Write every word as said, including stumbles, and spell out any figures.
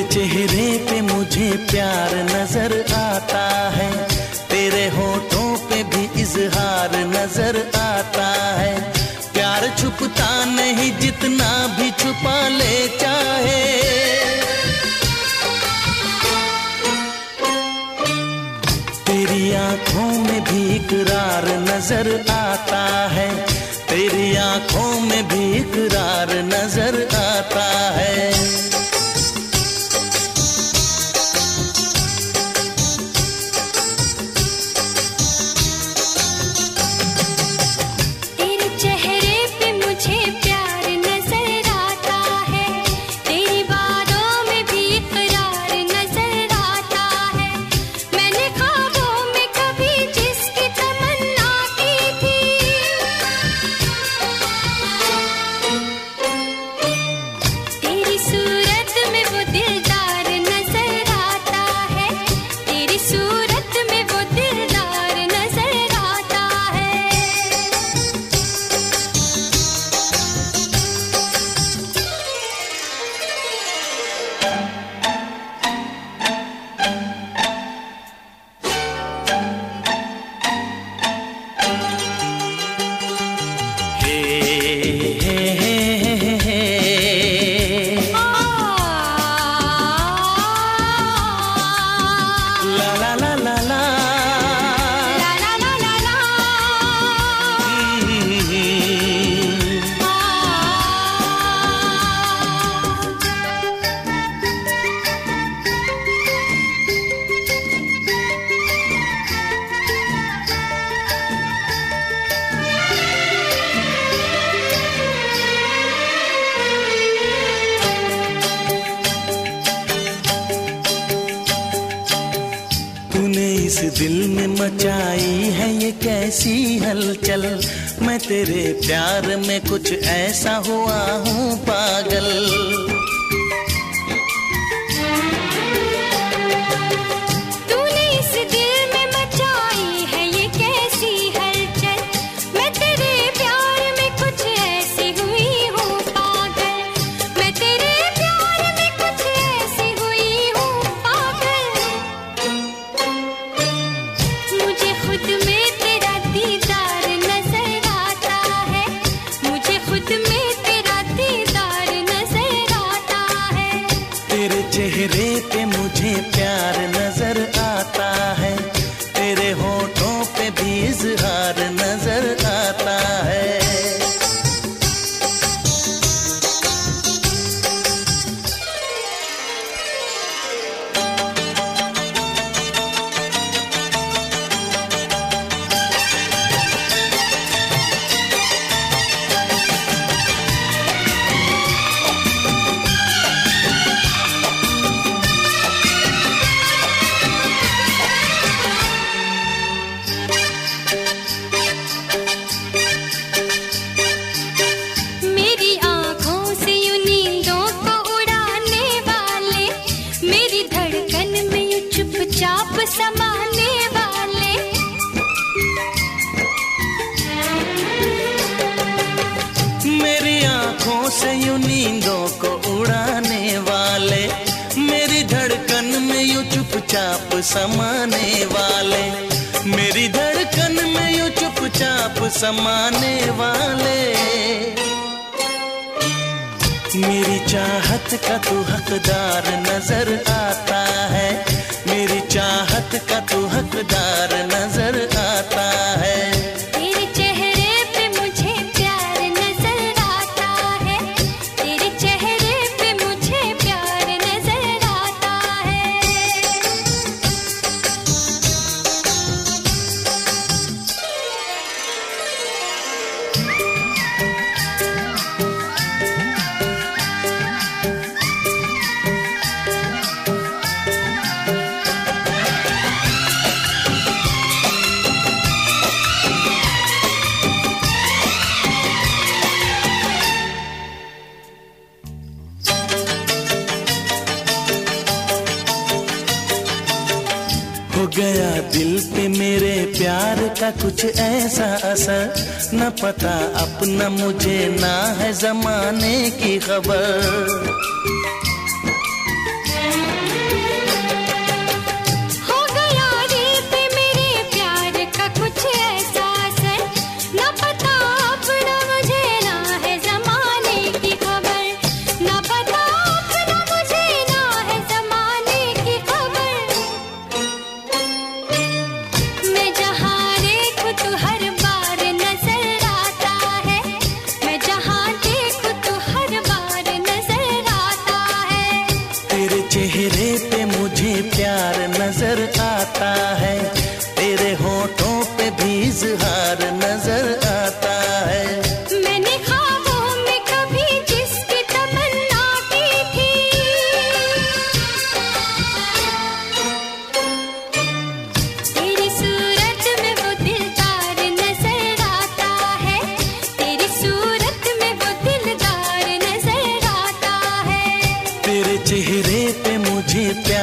चेहरे पे मुझे प्यार नजर आता है, तेरे होठों पे भी इजहार नजर आता है। प्यार छुपता नहीं जितना भी छुपा ले चाहे, तेरी आंखों में भी इकरार नजर आता है, तेरी आंखों में भी इकरार नजर आता है। इस दिल में मचाई है ये कैसी हलचल, मैं तेरे प्यार में कुछ ऐसा हुआ हूँ पागल। तूने इस दिल में मचाई है ये कैसी हलचल, मैं तेरे प्यार में कुछ ऐसी हुई हूँ पागल, मैं तेरे प्यार में कुछ ऐसी हुई हूँ पागल। मुझे खुद में तेरा दीदार नजर आता है, मुझे खुद में तेरा दीदार नजर आता है। तेरे चेहरे पे मुझे प्यार नजर आता है, तेरे होठों पे भी इजहार नजर आता है। चाप समाने वाले मेरी आंखों से यूं नींदों को उड़ाने वाले, मेरी धड़कन में यूं चुपचाप समाने वाले, मेरी धड़कन में यूं चुपचाप समाने वाले। मेरी चाहत का तू हकदार नजर आता है, मेरी चाहत का तू हकदार नजर आता है। तेरे चेहरे पे मुझे प्यार नजर आता है, तेरे चेहरे पे मुझे प्यार नजर आता है। हो गया दिल पे मेरे प्यार का कुछ ऐसा असर, न पता अपना मुझे ना है जमाने की खबर। आता है, तेरे होठों पे भी इज़हार नजर आता है। मैंने ख्वाबों में कभी जिसकी तमन्ना की थी, तेरी सूरत में वो दिलदार नजर आता है, तेरी सूरत में वो दिलदार नजर आता है। तेरे चेहरे पे मुझे प्यार